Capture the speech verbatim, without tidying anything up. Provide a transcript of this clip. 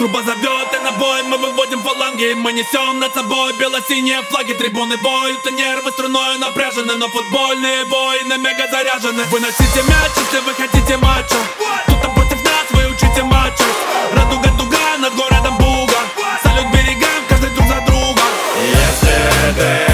Труба зовет и на бой, мы выводим фаланги. Мы несем над собой бело-синие флаги. Трибуны воют, и нервы струной напряжены. Но футбольные воины мега заряжены. Выносите мяч, если вы хотите матча. Кто-то против нас, вы учите матча. Радуга дуга над городом Буга. Салют берегам, каждый друг за друга. Если ты